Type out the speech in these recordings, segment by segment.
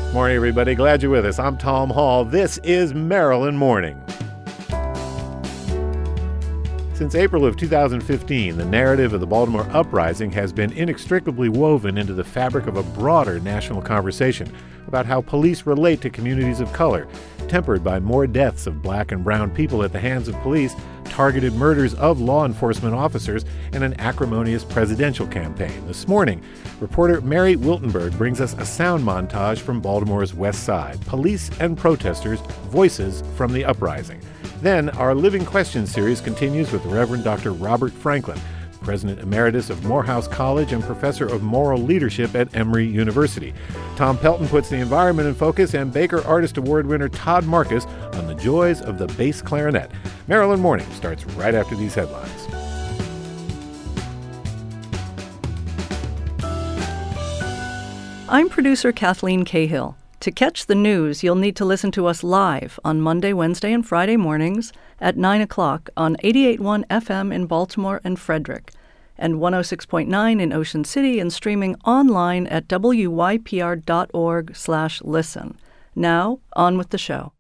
Morning, everybody. Glad you're with us. I'm Tom Hall. This is Maryland Morning. Since April of 2015, the narrative of the Baltimore uprising has been inextricably woven into the fabric of a broader national conversation about how police relate to communities of color, tempered by more deaths of black and brown people at the hands of police, targeted murders of law enforcement officers, and an acrimonious presidential campaign. This morning, reporter Mary Wiltenberg brings us a sound montage from Baltimore's West Side, police and protesters, voices from the uprising. Then, our Living Questions series continues with Reverend Dr. Robert Franklin, President Emeritus of Morehouse College and Professor of Moral Leadership at Emory University. Tom Pelton puts the environment in focus, and Baker Artist Award winner Todd Marcus on the joys of the bass clarinet. Maryland Morning starts right after these headlines. I'm producer Kathleen Cahill. To catch the news, you'll need to listen to us live on Monday, Wednesday, and Friday mornings at 9 o'clock on 88.1 FM in Baltimore and Frederick, and 106.9 in Ocean City, and streaming online at wypr.org/listen. Now, on with the show.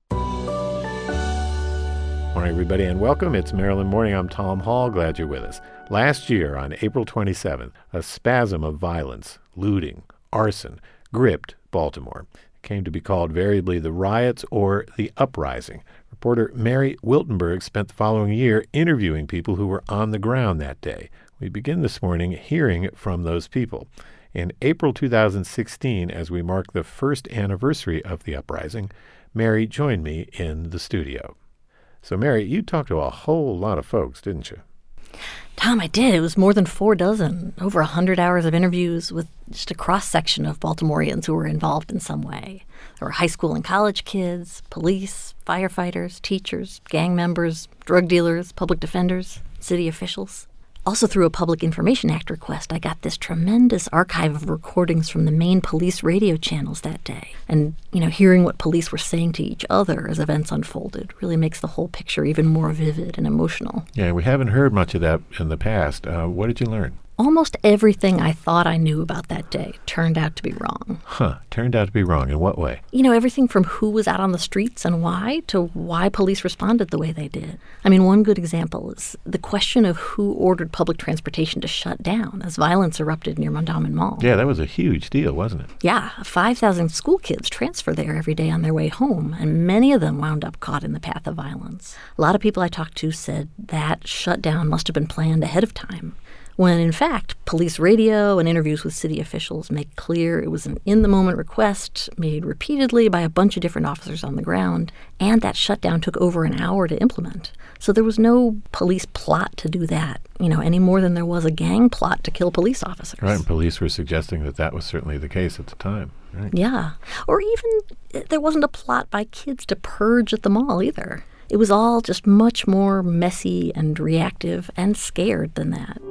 Morning, everybody, and welcome. It's Maryland Morning. I'm Tom Hall. Glad you're with us. Last year, on April 27th, a spasm of violence, looting, arson, gripped Baltimore. It came to be called variably the riots or the uprising. Reporter Mary Wiltenberg spent the following year interviewing people who were on the ground that day. We begin this morning hearing from those people. In April 2016, as we mark the first anniversary of the uprising, Mary joined me in the studio. So, Mary, you talked to a whole lot of folks, didn't you? Tom, I did. It was more than 4 dozen, over 100 hours of interviews with just a cross-section of Baltimoreans who were involved in some way. There were high school and college kids, police, firefighters, teachers, gang members, drug dealers, public defenders, city officials. Also, through a Public Information Act request, I got this tremendous archive of recordings from the main police radio channels that day. And, hearing what police were saying to each other as events unfolded really makes the whole picture even more vivid and emotional. Yeah, we haven't heard much of that in the past. What did you learn? Almost everything I thought I knew about that day turned out to be wrong. Turned out to be wrong. In what way? Everything from who was out on the streets and why to why police responded the way they did. One good example is the question of who ordered public transportation to shut down as violence erupted near Mondawmin Mall. Yeah, that was a huge deal, wasn't it? Yeah, 5,000 school kids transfer there every day on their way home, and many of them wound up caught in the path of violence. A lot of people I talked to said that shutdown must have been planned ahead of time, when in fact, police radio and interviews with city officials make clear it was an in-the-moment request made repeatedly by a bunch of different officers on the ground, and that shutdown took over an hour to implement. So there was no police plot to do that, any more than there was a gang plot to kill police officers. Right, and police were suggesting that was certainly the case at the time. Right. Yeah, or even there wasn't a plot by kids to purge at the mall either. It was all just much more messy and reactive and scared than that.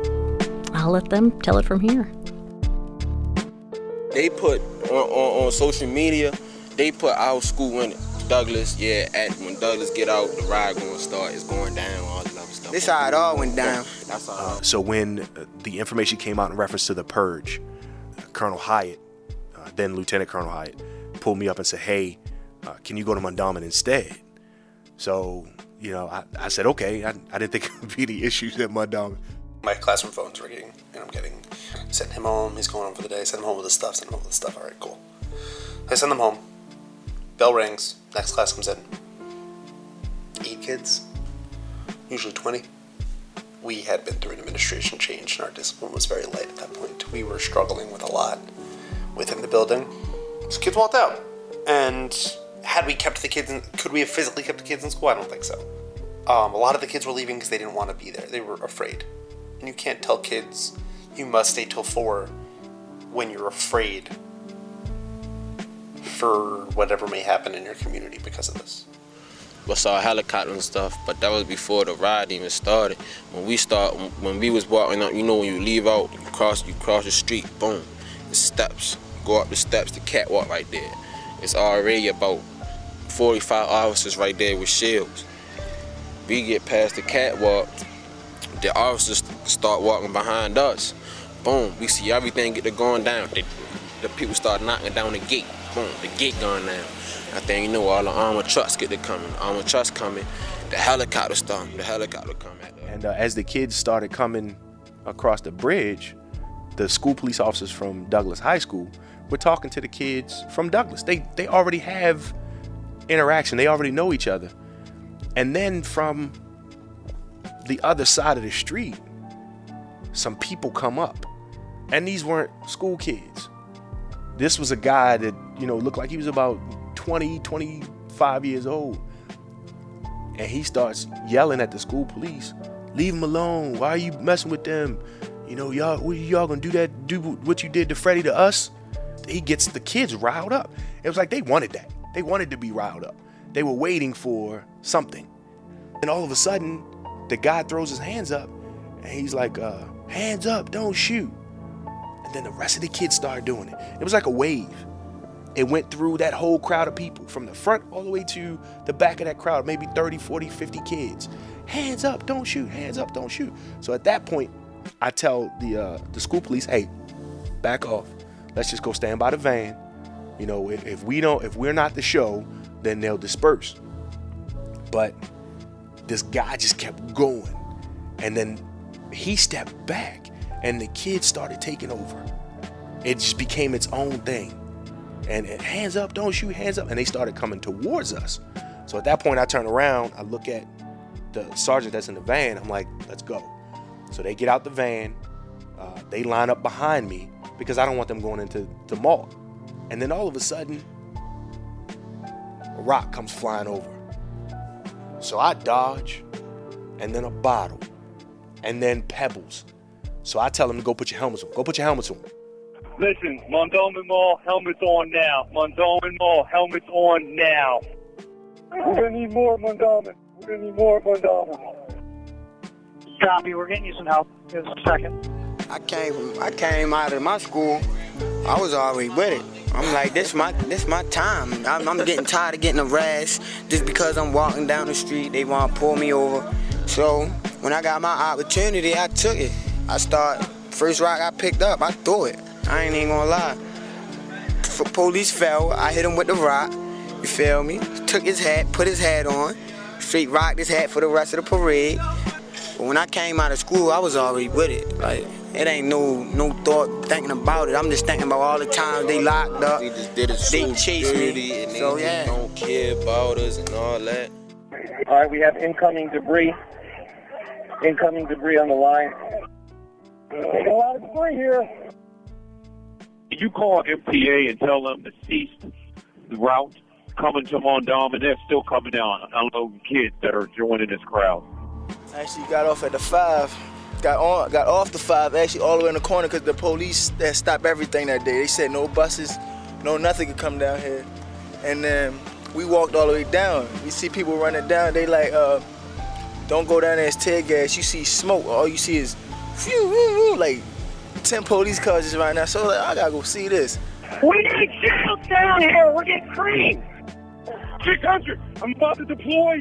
I'll let them tell it from here. They put on social media, they put our school in it. Douglas, when Douglas get out, the ride going to start, it's going down, all that other stuff. This how it all went down. That's how. So when the information came out in reference to the purge, Colonel Hyatt, then Lieutenant Colonel Hyatt, pulled me up and said, hey, can you go to Mondawmin instead? So, I said, okay. I didn't think it would be the issues at Mondawmin. My classroom phone's ringing, and I'm sending him home. He's going home for the day. Send him home with his stuff. All right, cool. I send them home. Bell rings. Next class comes in. 8 kids, usually 20. We had been through an administration change, and our discipline was very light at that point. We were struggling with a lot within the building. So kids walked out. And had we kept the kids could we have physically kept the kids in school? I don't think so. A lot of the kids were leaving because they didn't want to be there. They were afraid. And you can't tell kids you must stay till 4 when you're afraid for whatever may happen in your community because of this. We saw helicopters and stuff, but that was before the ride even started. When we was walking up, when you leave out, you cross the street, boom, the steps, go up the steps, the catwalk right there. It's already about 45 officers right there with shields. We get past the catwalk, the officers start walking behind us. Boom, we see everything get to going down. the people start knocking down the gate. Boom, the gate going down. I think you know all the armored trucks get to coming. Armored trucks coming. The helicopter start. The helicopter come at them. And as the kids started coming across the bridge, the school police officers from Douglas High School were talking to the kids from Douglas. They already have interaction. They already know each other. And then from the other side of the street, some people come up. And these weren't school kids. This was a guy that, looked like he was about 20, 25 years old. And he starts yelling at the school police, "Leave him alone. Why are you messing with them? Y'all gonna do what you did to Freddie to us?" He gets the kids riled up. It was like they wanted that. They wanted to be riled up. They were waiting for something. And all of a sudden, the guy throws his hands up and he's like, "Hands up, don't shoot." And then the rest of the kids started doing it. It was like a wave. It went through that whole crowd of people, from the front all the way to the back of that crowd, maybe 30, 40, 50 kids. "Hands up, don't shoot. Hands up, don't shoot." So at that point, I tell the school police, "Hey, back off. Let's just go stand by the van. If we're not the show, then they'll disperse." But this guy just kept going. And then he stepped back and the kids started taking over. It just became its own thing. And "Hands up, don't shoot, hands up." And they started coming towards us. So at that point, I turn around, I look at the sergeant that's in the van. I'm like, "Let's go." So they get out the van. They line up behind me because I don't want them going into the mall. And then all of a sudden, a rock comes flying over. So I dodge, and then a bottle, and then pebbles. So I tell them to go put your helmets on. Go put your helmets on. Listen, Mondawmin Mall, helmets on now. Mondawmin Mall, helmets on now. We're gonna need more Mondawmin. We're gonna need more Mondawmin. Copy, we're getting you some help. Give us a second. I came out of my school. I was already with it. I'm like, this my time. I'm getting tired of getting harassed just because I'm walking down the street. They want to pull me over. So when I got my opportunity, I took it. First rock I picked up, I threw it. I ain't even gonna lie. Police fell, I hit him with the rock. You feel me? Took his hat, put his hat on. Straight rocked his hat for the rest of the parade. But when I came out of school, I was already with it. Like, it ain't no thought thinking about it. I'm just thinking about all the times they locked up. They just did it so they chased me. And So they yeah. don't care about us and all that. All right, we have incoming debris. Incoming debris on the line. There's a lot of debris here. You call MTA and tell them to cease the route coming to Mondawmin, and they're still coming down, unloading kids that are joining this crowd. Actually got off at the 5. Got off the 5 actually all the way in the corner because the police that stopped everything that day. They said no buses, no nothing could come down here. And then we walked all the way down. We see people running down. They like, don't go down there, it's tear gas. You see smoke. All you see is phew, like 10 police cars just right now. So like, I gotta go see this. We need shields down here. We're getting creamed. 600. I'm about to deploy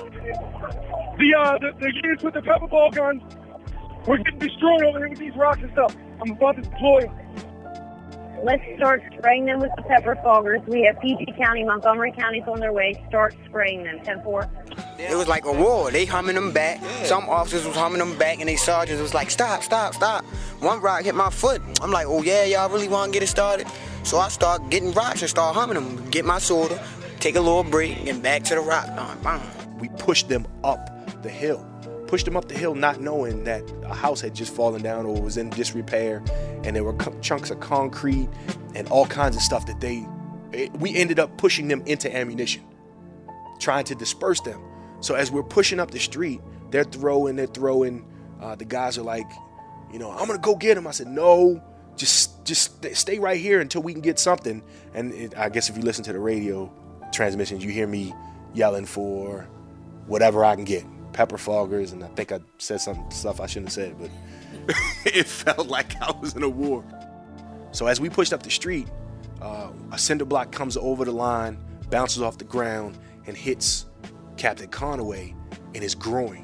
the units with the pepper ball guns. We're getting destroyed over here with these rocks and stuff. I'm about to deploy. Let's start spraying them with the pepper foggers. We have PG County, Montgomery County's on their way. Start spraying them. 10-4. It was like a war. They humming them back. Some officers was humming them back, and they sergeants was like, stop. One rock hit my foot. I'm like, oh yeah, y'all really want to get it started? So I start getting rocks and start humming them. Get my soda, take a little break, and back to the rock. We pushed them up the hill. Pushed them up the hill not knowing that a house had just fallen down or was in disrepair, and there were chunks of concrete and all kinds of stuff that we ended up pushing them into ammunition, trying to disperse them. So as we're pushing up the street, they're throwing. The guys are like, I'm gonna go get them. I said, no, just stay right here until we can get something. And I guess if you listen to the radio transmissions, you hear me yelling for whatever I can get. Pepper foggers, and I think I said some stuff I shouldn't have said, but it felt like I was in a war. So as we pushed up the street, a cinder block comes over the line, bounces off the ground, and hits Captain Conaway in his groin.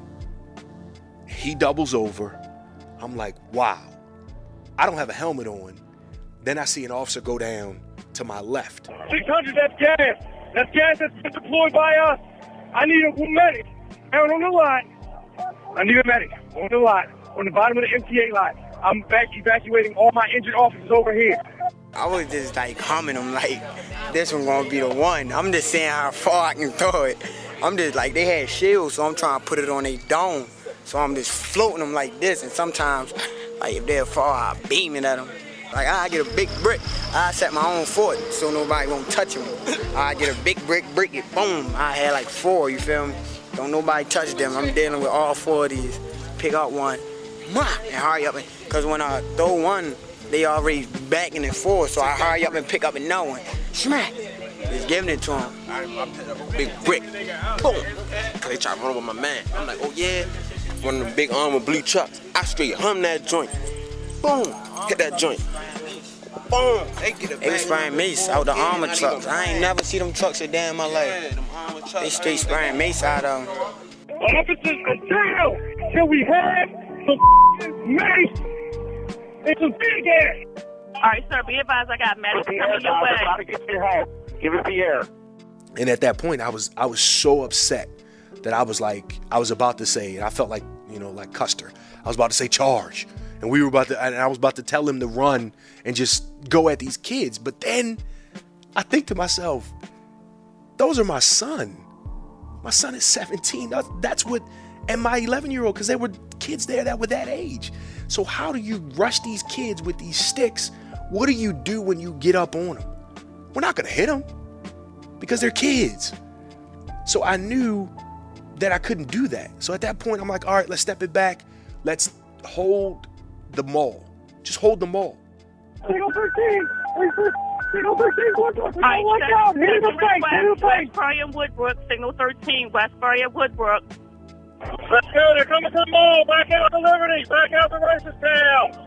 He doubles over. I'm like, wow. I don't have a helmet on. Then I see an officer go down to my left. 600, that's gas. That's gas that's been deployed by us. I need a medic out on the lot. I need a medic on the lot, on the bottom of the MTA lot. I'm evacuating all my injured officers over here. I was just like humming them like, this one gonna be the one. I'm just saying how far I can throw it. I'm just like, they had shields, so I'm trying to put it on their dome. So I'm just floating them like this, and sometimes, like if they're far, I beam it at them. Like I get a big brick, I set my own fort so nobody won't touch them. I get a big brick, break it, boom. I had like 4, you feel me? Don't nobody touch them. I'm dealing with all 4 of these. Pick up one, and hurry up. Because when I throw one, they already backing it forward, so I hurry up and pick up another one. Smack! Just giving it to him. I picked up a big brick. Boom! Because they try to run over my man. I'm like, oh yeah? One of the big armored blue trucks. I straight hum that joint. Boom! Hit that joint. Boom! They was spraying mace out the armor trucks. I ain't never see them trucks a day in my life. They straight spraying mace out of them. Officers until we have some mace and some big ass. All right, sir, be advised I got medics coming your way. Try to get your help. Give it the air. And at that point, I was so upset that I was about to say, and I felt like, like Custer. I was about to say charge. And I was about to tell him to run and just go at these kids. But then I think to myself, those are my son. My son is 17. That's what, and my 11-year-old, because there were kids there that were that age. So how do you rush these kids with these sticks? What do you do when you get up on them? We're not going to hit them because they're kids. So I knew that I couldn't do that. So at that point, I'm like, all right, let's step it back. Let's hold the mall. Just hold the mall. Signal 13. Signal 13. Watch out. Hit the face. West Brian Woodbrook. Signal 13. West Brian Woodbrook. Let's go. They're coming to the mall. Back out to Liberty. Back out to Reisterstown.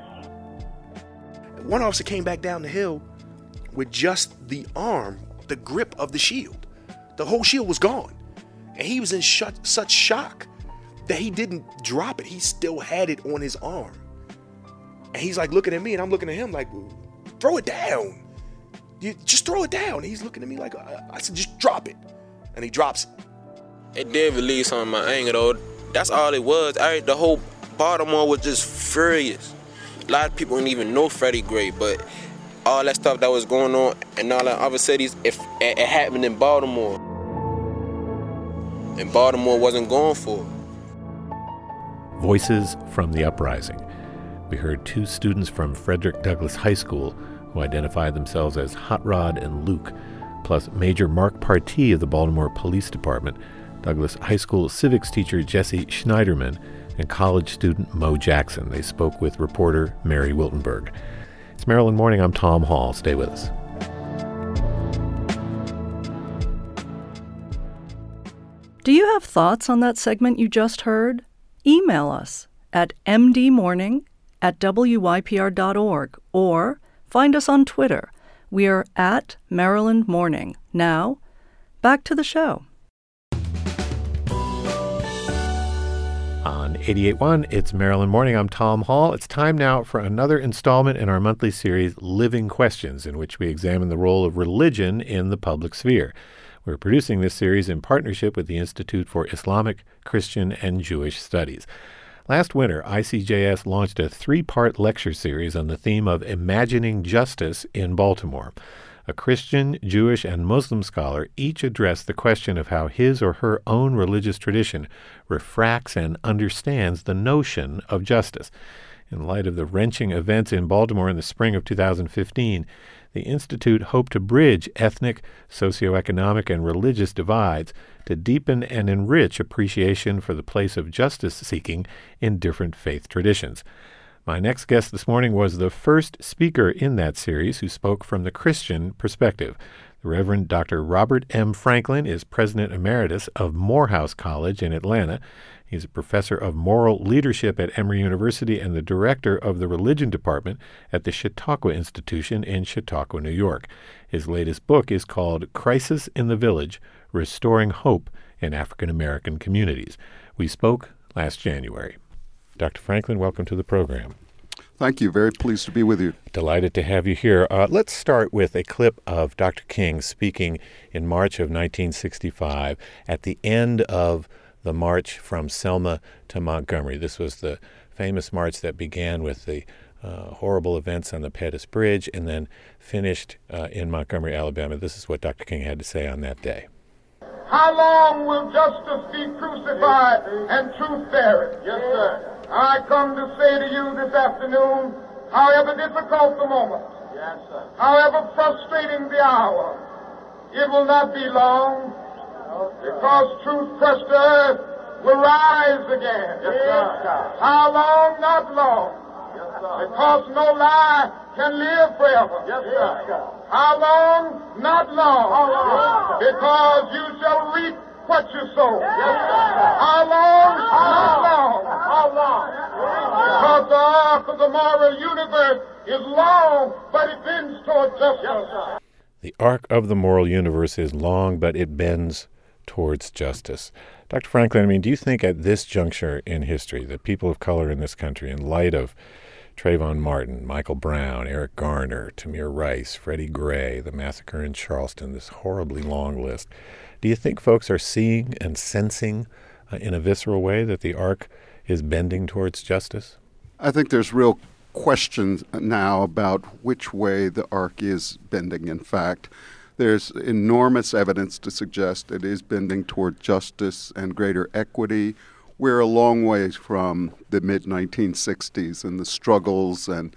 One officer came back down the hill with just the arm, the grip of the shield. The whole shield was gone. And he was in such shock that he didn't drop it. He still had it on his arm. And he's like looking at me, and I'm looking at him like, throw it down. You just throw it down. And he's looking at me like, I said, just drop it. And he drops it. It did release on my anger, though. That's all it was. The whole Baltimore was just furious. A lot of people didn't even know Freddie Gray, but all that stuff that was going on in all the other cities, it happened in Baltimore. And Baltimore wasn't going for it. Voices from the uprising. We heard 2 students from Frederick Douglass High School who identified themselves as Hot Rod and Luke, plus Major Mark Partee of the Baltimore Police Department, Douglass High School civics teacher Jesse Schneiderman, and college student Mo Jackson. They spoke with reporter Mary Wiltenberg. It's Maryland Morning. I'm Tom Hall. Stay with us. Do you have thoughts on that segment you just heard? Email us at mdmorning@wypr.org or find us on Twitter. We are at Maryland Morning. Now, back to the show. On 88.1, it's Maryland Morning. I'm Tom Hall. It's time now for another installment in our monthly series, Living Questions, in which we examine the role of religion in the public sphere. We're producing this series in partnership with the Institute for Islamic, Christian, and Jewish Studies. Last winter, ICJS launched a 3-part lecture series on the theme of imagining justice in Baltimore. A Christian, Jewish, and Muslim scholar each addressed the question of how his or her own religious tradition refracts and understands the notion of justice. In light of the wrenching events in Baltimore in the spring of 2015, the Institute hoped to bridge ethnic, socioeconomic, and religious divides to deepen and enrich appreciation for the place of justice seeking in different faith traditions. My next guest this morning was the first speaker in that series who spoke from the Christian perspective. The Reverend Dr. Robert M. Franklin is President Emeritus of Morehouse College in Atlanta. He's a professor of moral leadership at Emory University and the director of the Religion Department at the Chautauqua Institution in Chautauqua, New York. His latest book is called Crisis in the Village, Restoring Hope in African American Communities. We spoke last January. Dr. Franklin, welcome to the program. Thank you. Very pleased to be with you. Delighted to have you here. Let's start with a clip of Dr. King speaking in March of 1965 at the end of the march from Selma to Montgomery. This was the famous march that began with the horrible events on the Pettus Bridge and then finished in Montgomery, Alabama. This is what Dr. King had to say on that day. How long will justice be crucified and truth buried? Yes, sir. I come to say to you this afternoon, however difficult the moment, yes, sir, however frustrating the hour, it will not be long, because truth crushed earth will rise again. Yes, sir. How long? Not long. Yes, sir. Because no lie can live forever. Yes, sir. How long? Not long. How long? Because you shall reap what you sow. Yes, how long? Not long. How long? Because the arc of the moral universe is long, but it bends toward justice. The arc of the moral universe is long, but it bends towards justice. Dr. Franklin, do you think at this juncture in history that people of color in this country, in light of Trayvon Martin, Michael Brown, Eric Garner, Tamir Rice, Freddie Gray, the massacre in Charleston, this horribly long list, do you think folks are seeing and sensing in a visceral way that the arc is bending towards justice? I think there's real questions now about which way the arc is bending. In fact, there's enormous evidence to suggest it is bending toward justice and greater equity. We're a long way from the mid-1960s and the struggles and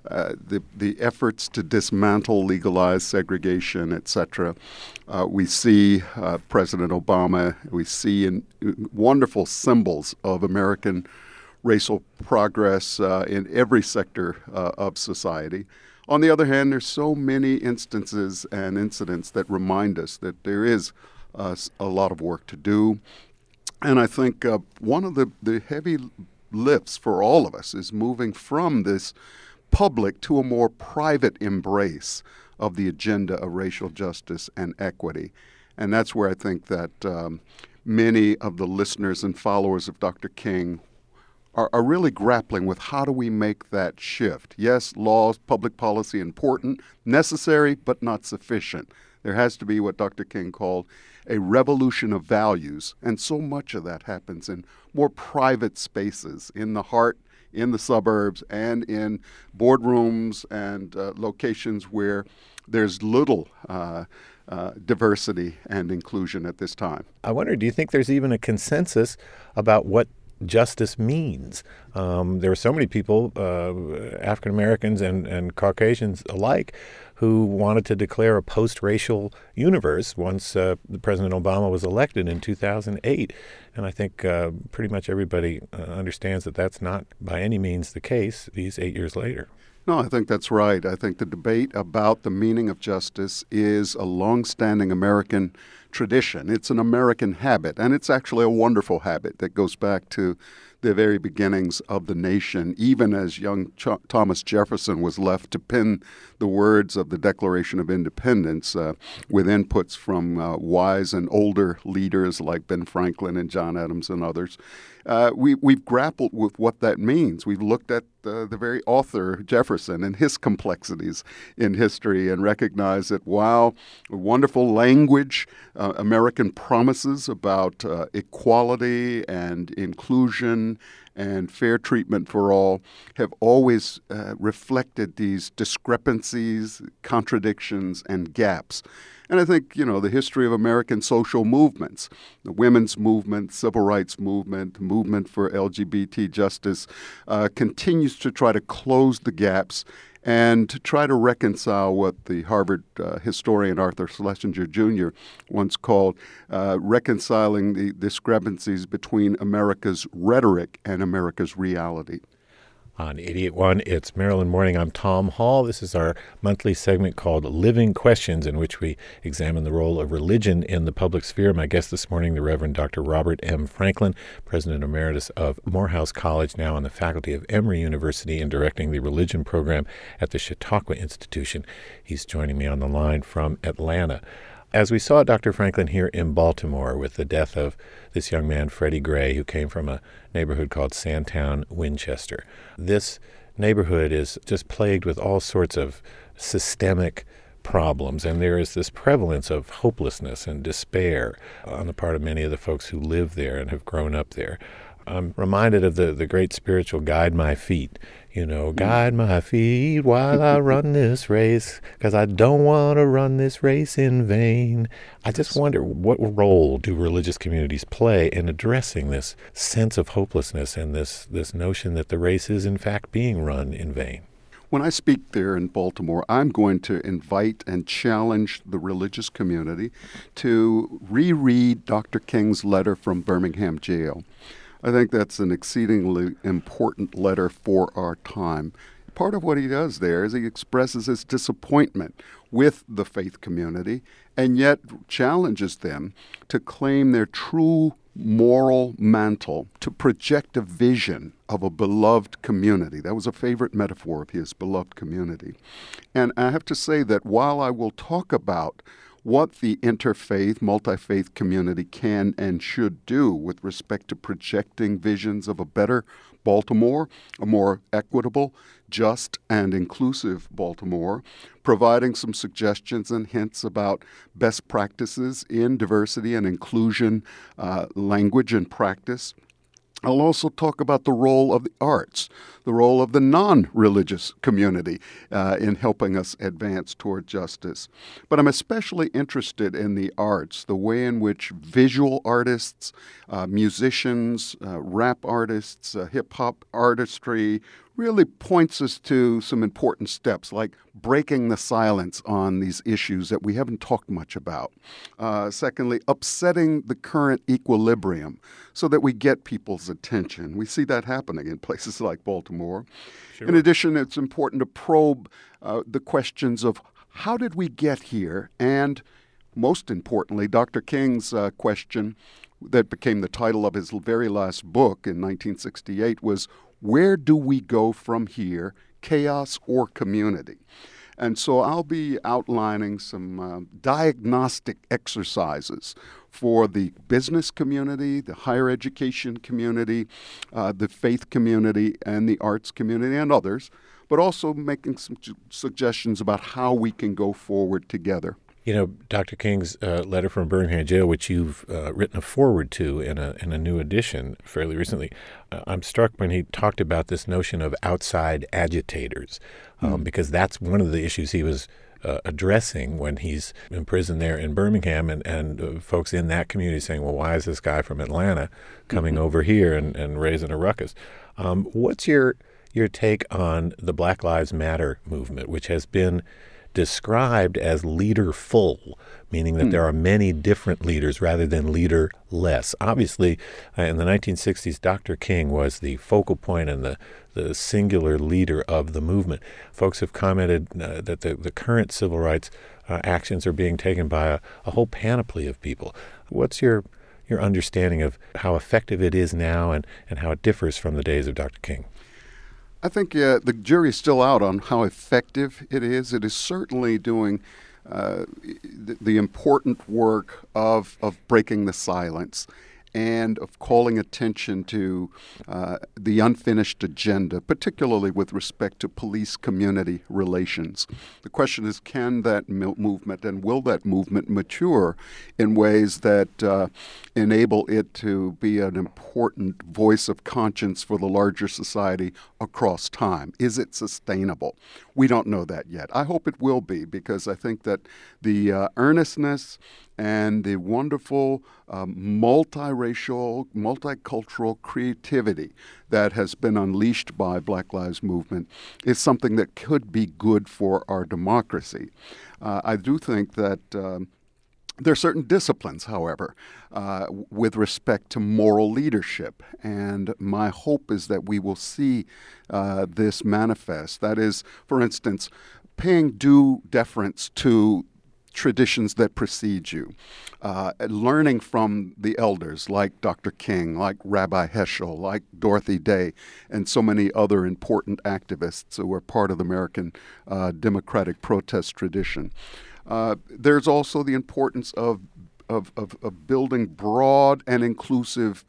the efforts to dismantle legalized segregation, etc. We see President Obama, we see wonderful symbols of American racial progress in every sector of society. On the other hand, there's so many instances and incidents that remind us that there is a lot of work to do. And I think one of the heavy lifts for all of us is moving from this public to a more private embrace of the agenda of racial justice and equity. And that's where I think that many of the listeners and followers of Dr. King are really grappling with how do we make that shift. Yes, laws, public policy, important, necessary, but not sufficient. There has to be what Dr. King called a revolution of values, and so much of that happens in more private spaces, in the heart, in the suburbs, and in boardrooms and locations where there's little diversity and inclusion at this time. I wonder, do you think there's even a consensus about what justice means? There are so many people, African Americans and Caucasians alike, who wanted to declare a post-racial universe once President Obama was elected in 2008. And I think pretty much everybody understands that that's not by any means the case these 8 years later. No, I think that's right. I think the debate about the meaning of justice is a longstanding American tradition. It's an American habit, and it's actually a wonderful habit that goes back to the very beginnings of the nation, even as young Thomas Jefferson was left to pen the words of the Declaration of Independence with inputs from wise and older leaders like Ben Franklin and John Adams and others. We've grappled with what that means. We've looked at the very author, Jefferson, and his complexities in history and recognized that while wonderful language, American promises about equality and inclusion and fair treatment for all have always reflected these discrepancies, contradictions, and gaps. And I think, the history of American social movements, the women's movement, civil rights movement, movement for LGBT justice, continues to try to close the gaps and to try to reconcile what the Harvard historian Arthur Schlesinger Jr. once called reconciling the discrepancies between America's rhetoric and America's reality. On 88.1, it's Maryland Morning. I'm Tom Hall. This is our monthly segment called Living Questions, in which we examine the role of religion in the public sphere. My guest this morning, the Reverend Dr. Robert M. Franklin, President Emeritus of Morehouse College, now on the faculty of Emory University and directing the religion program at the Chautauqua Institution. He's joining me on the line from Atlanta. As we saw Dr. Franklin here in Baltimore with the death of this young man, Freddie Gray, who came from a neighborhood called Sandtown, Winchester, this neighborhood is just plagued with all sorts of systemic problems, and there is this prevalence of hopelessness and despair on the part of many of the folks who live there and have grown up there. I'm reminded of the great spiritual Guide My Feet. Guide my feet while I run this race, because I don't want to run this race in vain. I just wonder, what role do religious communities play in addressing this sense of hopelessness and this notion that the race is in fact being run in vain? When I speak there in Baltimore, I'm going to invite and challenge the religious community to reread Dr. King's letter from Birmingham jail. I think that's an exceedingly important letter for our time. Part of what he does there is he expresses his disappointment with the faith community and yet challenges them to claim their true moral mantle, to project a vision of a beloved community. That was a favorite metaphor of his, beloved community. And I have to say that while I will talk about what the interfaith, multi-faith community can and should do with respect to projecting visions of a better Baltimore, a more equitable, just, and inclusive Baltimore, providing some suggestions and hints about best practices in diversity and inclusion, language and practice. I'll also talk about the role of the arts, the role of the non-religious community in helping us advance toward justice. But I'm especially interested in the arts, the way in which visual artists, musicians, rap artists, hip-hop artistry really points us to some important steps, like breaking the silence on these issues that we haven't talked much about. Secondly, upsetting the current equilibrium so that we get people's attention. We see that happening in places like Baltimore. Sure. In addition, it's important to probe the questions of how did we get here, and most importantly, Dr. King's question that became the title of his very last book in 1968 was, where do we go from here, chaos or community? And so I'll be outlining some diagnostic exercises for the business community, the higher education community, the faith community, and the arts community, and others, but also making some suggestions about how we can go forward together. Dr. King's letter from Birmingham jail, which you've written a foreword to in a new edition fairly recently, I'm struck when he talked about this notion of outside agitators, because that's one of the issues he was addressing when he's imprisoned there in Birmingham, and folks in that community saying, well, why is this guy from Atlanta coming over here and raising a ruckus? What's your take on the Black Lives Matter movement, which has been described as leaderful, meaning that there are many different leaders rather than leaderless? Obviously, in the 1960s, Dr. King was the focal point and the singular leader of the movement. Folks have commented that the current civil rights actions are being taken by a whole panoply of people. What's your understanding of how effective it is now and how it differs from the days of Dr. King? I think the jury is still out on how effective it is. It is certainly doing the important work of breaking the silence and of calling attention to the unfinished agenda, particularly with respect to police-community relations. The question is, can that movement and will that movement mature in ways that enable it to be an important voice of conscience for the larger society across time? Is it sustainable? We don't know that yet. I hope it will be, because I think that the earnestness and the wonderful multiracial, multicultural creativity that has been unleashed by Black Lives Movement is something that could be good for our democracy. I do think that there are certain disciplines, however, with respect to moral leadership, and my hope is that we will see this manifest. That is, for instance, paying due deference to traditions that precede you, learning from the elders like Dr. King, like Rabbi Heschel, like Dorothy Day, and so many other important activists who were part of the American democratic protest tradition. There's also the importance of building broad and inclusive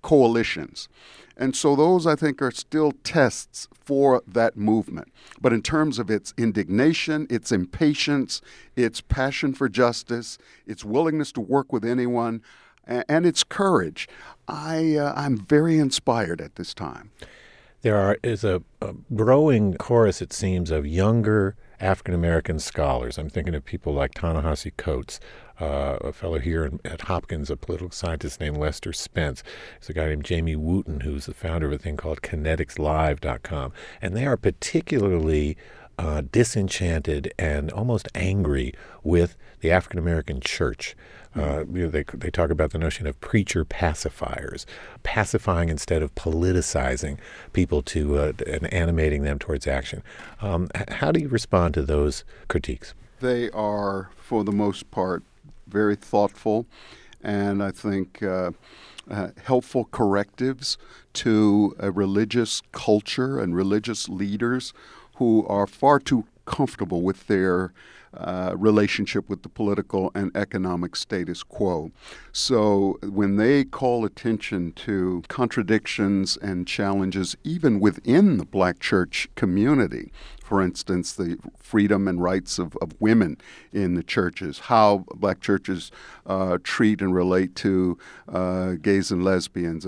coalitions. And so those, I think, are still tests for that movement. But in terms of its indignation, its impatience, its passion for justice, its willingness to work with anyone, and its courage, I'm very inspired at this time. There is a growing chorus, it seems, of younger African-American scholars. I'm thinking of people like Ta-Nehisi Coates, a fellow here at Hopkins, a political scientist named Lester Spence. There's a guy named Jamie Wooten, who's the founder of a thing called KineticsLive.com. And they are particularly disenchanted and almost angry with the African-American church. They talk about the notion of preacher pacifiers, pacifying instead of politicizing people and animating them towards action. How do you respond to those critiques? They are, for the most part, very thoughtful and I think helpful correctives to a religious culture and religious leaders who are far too comfortable with their relationship with the political and economic status quo. So when they call attention to contradictions and challenges even within the Black church community, for instance, the freedom and rights of women in the churches, how Black churches treat and relate to gays and lesbians,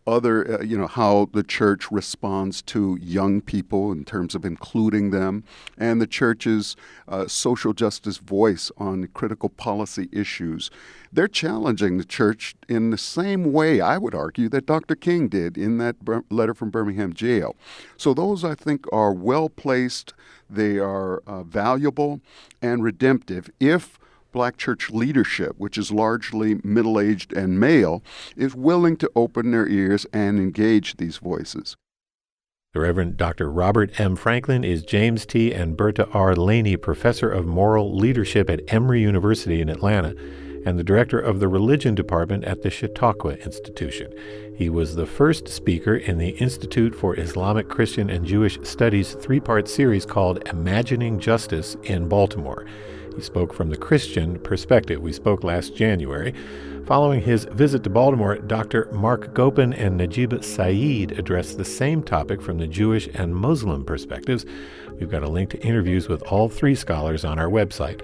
how the church responds to young people in terms of including them, and the church's social justice voice on critical policy issues. They're challenging the church in the same way, I would argue, that Dr. King did in that letter from Birmingham jail. So those, I think, are well-placed, they are valuable and redemptive if Black church leadership, which is largely middle-aged and male, is willing to open their ears and engage these voices. The Reverend Dr. Robert M. Franklin is James T. and Berta R. Laney Professor of Moral Leadership at Emory University in Atlanta and the Director of the Religion Department at the Chautauqua Institution. He was the first speaker in the Institute for Islamic, Christian, and Jewish Studies three-part series called Imagining Justice in Baltimore. He spoke from the Christian perspective. We spoke last January. Following his visit to Baltimore, Dr. Mark Gopin and Najiba Saeed addressed the same topic from the Jewish and Muslim perspectives. We've got a link to interviews with all three scholars on our website,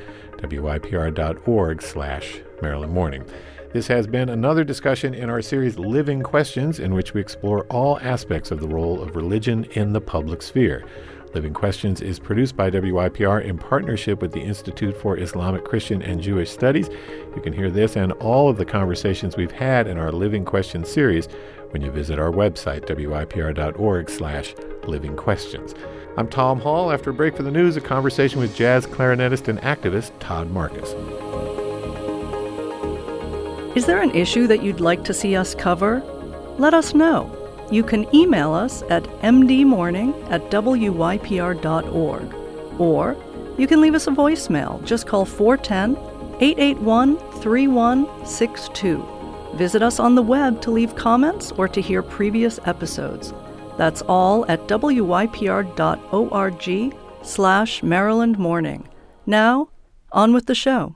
wypr.org/Maryland Morning. This has been another discussion in our series Living Questions, in which we explore all aspects of the role of religion in the public sphere. Living Questions is produced by WYPR in partnership with the Institute for Islamic, Christian, and Jewish Studies. You can hear this and all of the conversations we've had in our Living Questions series when you visit our website, wypr.org/Living Questions. I'm Tom Hall. After a break for the news, a conversation with jazz clarinetist and activist Todd Marcus. Is there an issue that you'd like to see us cover? Let us know. You can email us at mdmorning@wypr.org, or you can leave us a voicemail. Just call 410-881-3162. Visit us on the web to leave comments or to hear previous episodes. That's all at wypr.org/Maryland Morning. Now, on with the show.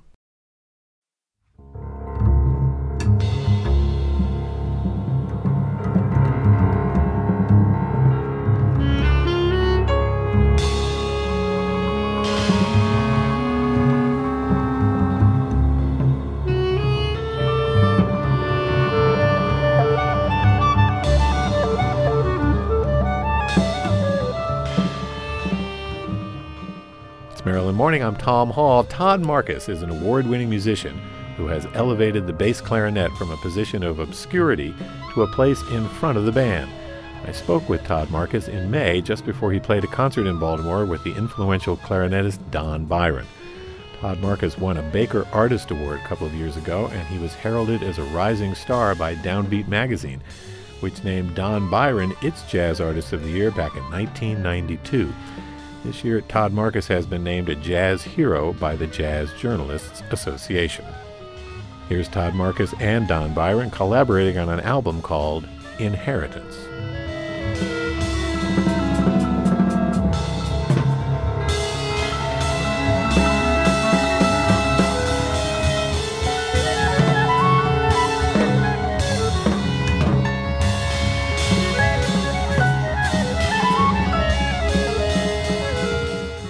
Maryland Morning, I'm Tom Hall. Todd Marcus is an award-winning musician who has elevated the bass clarinet from a position of obscurity to a place in front of the band. I spoke with Todd Marcus in May, just before he played a concert in Baltimore with the influential clarinetist Don Byron. Todd Marcus won a Baker Artist Award a couple of years ago, and he was heralded as a rising star by Downbeat magazine, which named Don Byron its Jazz Artist of the Year back in 1992. This year, Todd Marcus has been named a jazz hero by the Jazz Journalists Association. Here's Todd Marcus and Don Byron collaborating on an album called Inheritance.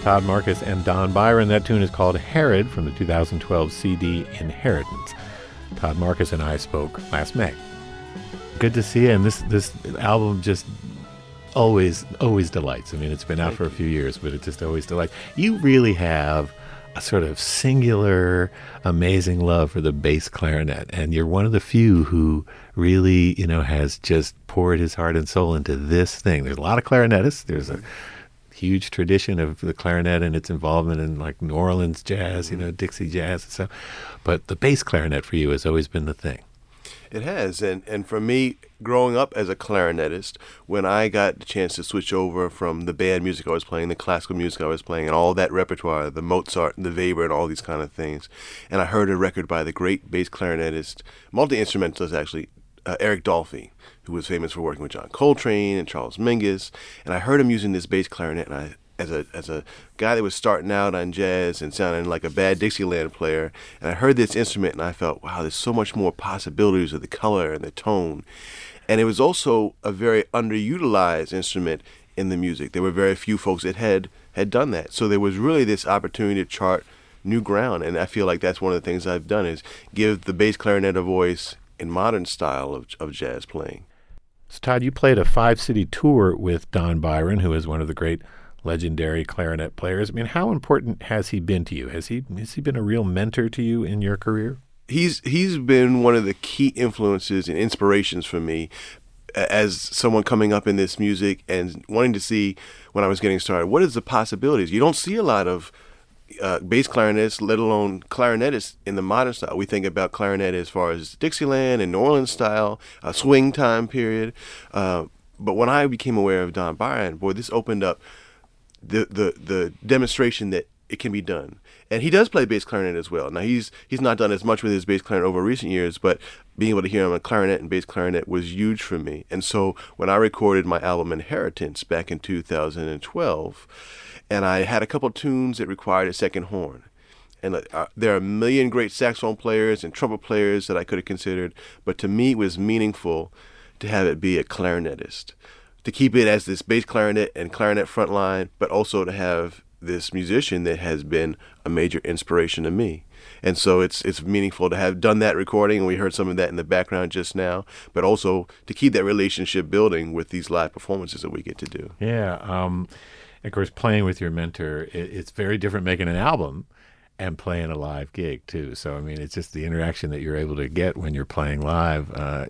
Todd Marcus and Don Byron. That tune is called Herod from the 2012 CD Inheritance. Todd Marcus and I spoke last May. Good to see you, and this album just always delights. I mean, it's been out for a few years, but it just always delights. You really have a sort of singular, amazing love for the bass clarinet, and you're one of the few who really, has just poured his heart and soul into this thing. There's a lot of clarinetists. There's a huge tradition of the clarinet and its involvement in like New Orleans jazz, Dixie jazz and stuff. But the bass clarinet for you has always been the thing. It has, and for me, growing up as a clarinetist, when I got the chance to switch over from the band music I was playing, the classical music I was playing, and all that repertoire, the Mozart and the Weber and all these kind of things, and I heard a record by the great bass clarinetist, multi-instrumentalist actually, Eric Dolphy, who was famous for working with John Coltrane and Charles Mingus, and I heard him using this bass clarinet, and I, as a guy that was starting out on jazz and sounding like a bad Dixieland player, and I heard this instrument and I felt, wow, there's so much more possibilities with the color and the tone. And it was also a very underutilized instrument in the music. There were very few folks that had done that. So there was really this opportunity to chart new ground, and I feel like that's one of the things I've done is give the bass clarinet a voice in modern style of jazz playing. So Todd, you played a 5-city tour with Don Byron, who is one of the great legendary clarinet players. I mean, how important has he been to you? Has he been a real mentor to you in your career? He's been one of the key influences and inspirations for me as someone coming up in this music and wanting to see, when I was getting started, what is the possibilities? You don't see a lot of bass clarinetists, let alone clarinetists in the modern style. We think about clarinet as far as Dixieland and New Orleans style, swing time period. But when I became aware of Don Byron, boy, this opened up the demonstration that it can be done. And he does play bass clarinet as well. Now, he's not done as much with his bass clarinet over recent years, but being able to hear him on clarinet and bass clarinet was huge for me. And so when I recorded my album Inheritance back in 2012, and I had a couple of tunes that required a second horn. And there are a million great saxophone players and trumpet players that I could have considered, but to me it was meaningful to have it be a clarinetist, to keep it as this bass clarinet and clarinet front line, but also to have this musician that has been a major inspiration to me. And so it's meaningful to have done that recording, and we heard some of that in the background just now, but also to keep that relationship building with these live performances that we get to do. Yeah. Of course, playing with your mentor, it's very different making an album and playing a live gig, too. So, I mean, it's just the interaction that you're able to get when you're playing live.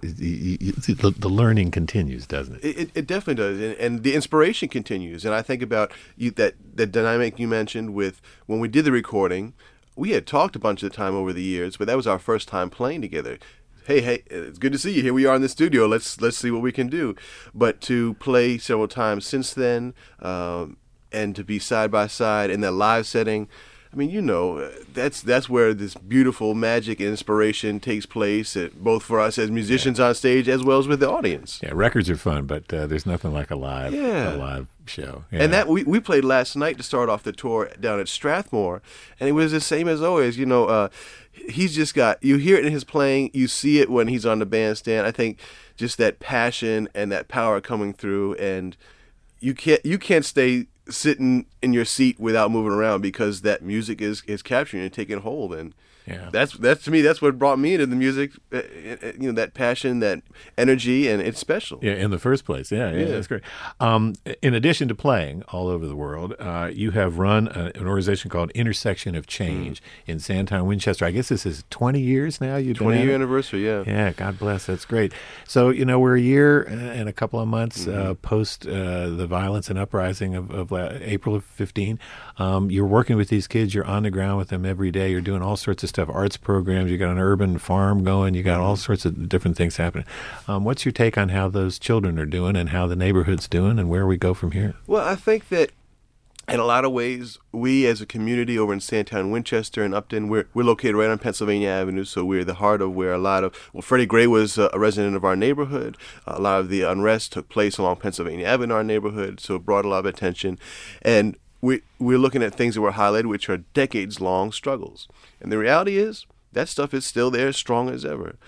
The learning continues, doesn't it? It definitely does. And the inspiration continues. And I think about that dynamic you mentioned with when we did the recording. We had talked a bunch of the time over the years, but that was our first time playing together. Hey, it's good to see you. Here we are in the studio. Let's see what we can do. But to play several times since then, and to be side by side in that live setting, I mean, that's where this beautiful magic and inspiration takes place, both for us as musicians on stage as well as with the audience. Yeah, records are fun, but there's nothing like a live show. Yeah. And that we played last night to start off the tour down at Strathmore, and it was the same as always. He's just got, you hear it in his playing, you see it when he's on the bandstand. I think just that passion and that power coming through, and you can't stay sitting in your seat without moving around because that music is capturing and taking hold. And that's to me, that's what brought me into the music, that passion, that energy, and it's special. Yeah, in the first place. Yeah, that's great. In addition to playing all over the world, you have run an organization called Intersection of Change in Sandtown, Winchester. I guess this is 20 years now? 20-year anniversary, yeah. Yeah, God bless. That's great. So, we're a year and a couple of months post the violence and uprising of April of 15. You're working with these kids. You're on the ground with them every day. You're doing all sorts of stuff, arts programs. You got an urban farm going. You got all sorts of different things happening. What's your take on how those children are doing and how the neighborhood's doing and where we go from here? Well, I think that in a lot of ways, we as a community over in Sandtown, Winchester, and Upton, we're located right on Pennsylvania Avenue, so we're the heart of where Freddie Gray was a resident of our neighborhood. A lot of the unrest took place along Pennsylvania Avenue in our neighborhood, so it brought a lot of attention. And we're looking at things that were highlighted, which are decades-long struggles. And the reality is, that stuff is still there, strong as ever.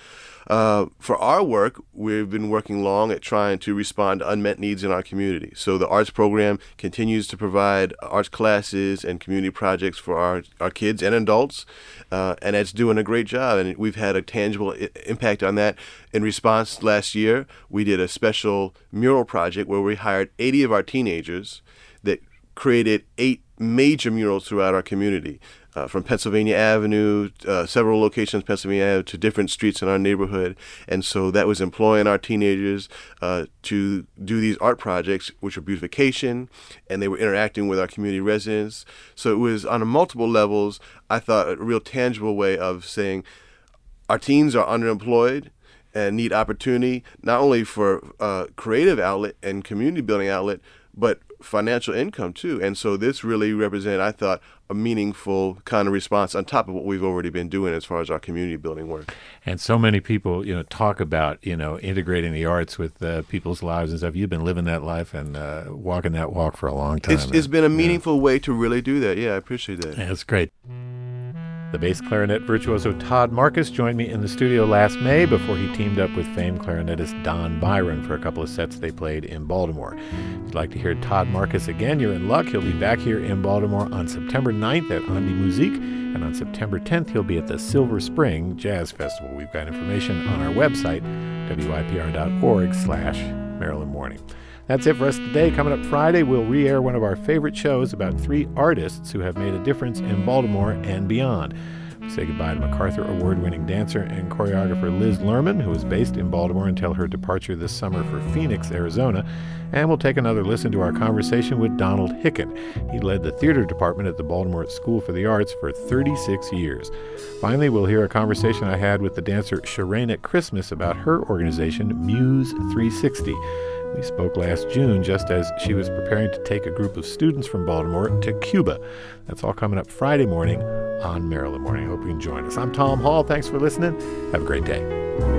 For our work, we've been working long at trying to respond to unmet needs in our community. So the arts program continues to provide arts classes and community projects for our kids and adults, and it's doing a great job. And we've had a tangible impact on that. In response, last year, we did a special mural project where we hired 80 of our teenagers that created 8 major murals throughout our community. From Pennsylvania Avenue, several locations, Pennsylvania Avenue, to different streets in our neighborhood. And so that was employing our teenagers to do these art projects, which were beautification, and they were interacting with our community residents. So it was on multiple levels, I thought, a real tangible way of saying our teens are underemployed and need opportunity, not only for creative outlet and community building outlet, but financial income too. And so this really represented, I thought, a meaningful kind of response on top of what we've already been doing as far as our community building work. And so many people, talk about, integrating the arts with people's lives and stuff. You've been living that life and walking that walk for a long time. It's been a meaningful way to really do that. Yeah, I appreciate that. Yeah, that's great. The bass clarinet virtuoso Todd Marcus joined me in the studio last May before he teamed up with famed clarinetist Don Byron for a couple of sets they played in Baltimore. If you'd like to hear Todd Marcus again, you're in luck. He'll be back here in Baltimore on September 9th at Andi Musique, and on September 10th he'll be at the Silver Spring Jazz Festival. We've got information on our website, wypr.org/Maryland Morning. That's it for us today. Coming up Friday, we'll re-air one of our favorite shows about 3 artists who have made a difference in Baltimore and beyond. We say goodbye to MacArthur Award-winning dancer and choreographer Liz Lerman, who is based in Baltimore until her departure this summer for Phoenix, Arizona. And we'll take another listen to our conversation with Donald Hicken. He led the theater department at the Baltimore School for the Arts for 36 years. Finally, we'll hear a conversation I had with the dancer Sharena Christmas about her organization, Muse 360. We spoke last June just as she was preparing to take a group of students from Baltimore to Cuba. That's all coming up Friday morning on Maryland Morning. I hope you can join us. I'm Tom Hall. Thanks for listening. Have a great day.